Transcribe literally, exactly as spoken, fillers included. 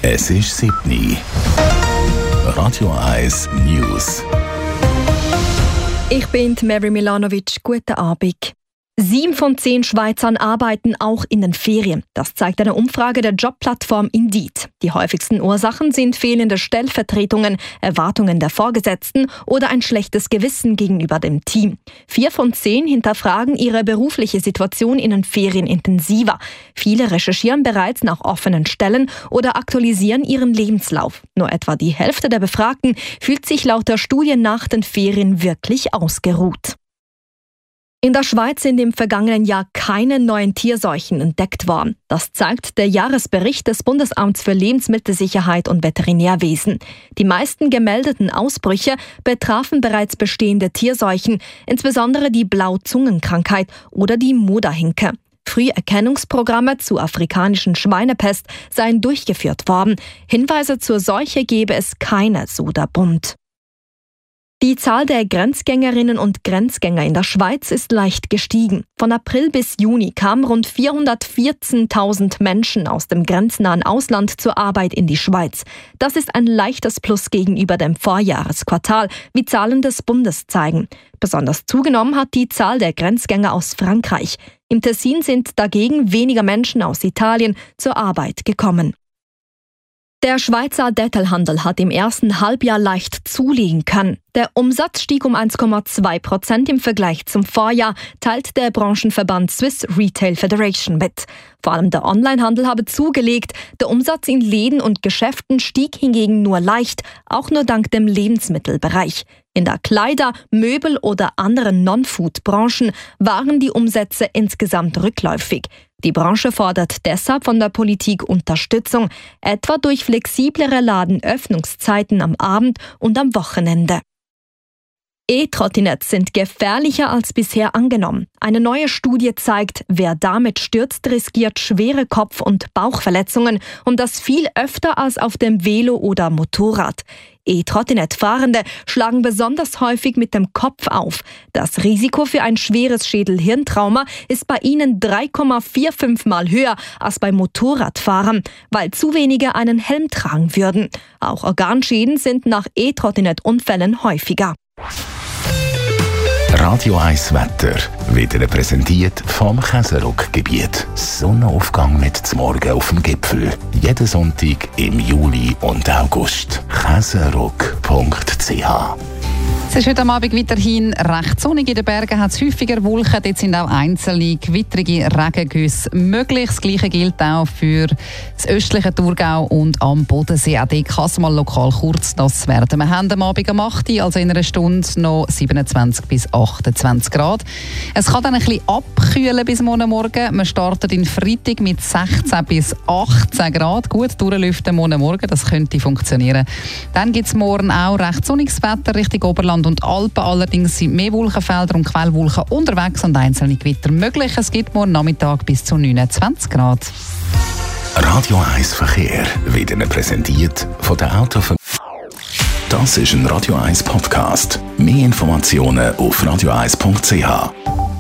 Es ist sieben Uhr. Radio eins News. Ich bin Mary Milanovic. Guten Abend. Sieben von zehn Schweizern arbeiten auch in den Ferien. Das zeigt eine Umfrage der Jobplattform Indeed. Die häufigsten Ursachen sind fehlende Stellvertretungen, Erwartungen der Vorgesetzten oder ein schlechtes Gewissen gegenüber dem Team. Vier von zehn hinterfragen ihre berufliche Situation in den Ferien intensiver. Viele recherchieren bereits nach offenen Stellen oder aktualisieren ihren Lebenslauf. Nur etwa die Hälfte der Befragten fühlt sich laut der Studie nach den Ferien wirklich ausgeruht. In der Schweiz sind im vergangenen Jahr keine neuen Tierseuchen entdeckt worden. Das zeigt der Jahresbericht des Bundesamts für Lebensmittelsicherheit und Veterinärwesen. Die meisten gemeldeten Ausbrüche betrafen bereits bestehende Tierseuchen, insbesondere die Blauzungenkrankheit oder die Moderhinke. Früherkennungsprogramme zur afrikanischen Schweinepest seien durchgeführt worden. Hinweise zur Seuche gebe es keine, so der Bund. Die Zahl der Grenzgängerinnen und Grenzgänger in der Schweiz ist leicht gestiegen. Von April bis Juni kamen rund vierhundertvierzehntausend Menschen aus dem grenznahen Ausland zur Arbeit in die Schweiz. Das ist ein leichtes Plus gegenüber dem Vorjahresquartal, wie Zahlen des Bundes zeigen. Besonders zugenommen hat die Zahl der Grenzgänger aus Frankreich. Im Tessin sind dagegen weniger Menschen aus Italien zur Arbeit gekommen. Der Schweizer Detailhandel hat im ersten Halbjahr leicht zulegen können. Der Umsatz stieg um eins Komma zwei Prozent im Vergleich zum Vorjahr, teilt der Branchenverband Swiss Retail Federation mit. Vor allem der Onlinehandel habe zugelegt. Der Umsatz in Läden und Geschäften stieg hingegen nur leicht, auch nur dank dem Lebensmittelbereich. In der Kleider-, Möbel- oder anderen Non-Food-Branchen waren die Umsätze insgesamt rückläufig. Die Branche fordert deshalb von der Politik Unterstützung, etwa durch flexiblere Ladenöffnungszeiten am Abend und am Wochenende. E-Trottinetts sind gefährlicher als bisher angenommen. Eine neue Studie zeigt, wer damit stürzt, riskiert schwere Kopf- und Bauchverletzungen und das viel öfter als auf dem Velo oder Motorrad. E-Trottinett-Fahrende schlagen besonders häufig mit dem Kopf auf. Das Risiko für ein schweres Schädel-Hirntrauma ist bei ihnen drei Komma fünfundvierzig Mal höher als bei Motorradfahrern, weil zu wenige einen Helm tragen würden. Auch Organschäden sind nach E-Trottinett-Unfällen häufiger. Radio eins Wetter wird Ihnen präsentiert vom Käseruck-Gebiet. Sonnenaufgang mit zum Morgen auf dem Gipfel. Jeden Sonntag im Juli und August. käseruck punkt c h. Es ist heute am Abend weiterhin recht sonnig. In den Bergen hat es häufiger Wolken. Dort sind auch einzelne gewittrige Regengüsse möglich. Das Gleiche gilt auch für das östliche Thurgau und am Bodensee. Auch dort kann es mal lokal kurz nass werden. Wir haben am Abend um acht Uhr, also in einer Stunde, noch siebenundzwanzig bis achtundzwanzig Grad. Es kann dann ein bisschen abkühlen bis morgen Morgen. Wir starten in Freitag mit sechzehn bis achtzehn Grad. Gut durchlüften morgen Morgen, das könnte funktionieren. Dann gibt es morgen auch recht sonniges Wetter Richtung Oberland und Alpen. Allerdings sind mehr Wolkenfelder und Quellwolken unterwegs und einzelne Gewitter möglich. Es gibt morgen Nachmittag bis zu neunundzwanzig Grad. Radio eins Verkehr wird Ihnen präsentiert von der Autover. Das ist ein Radio eins Podcast. Mehr Informationen auf radio eins punkt c h.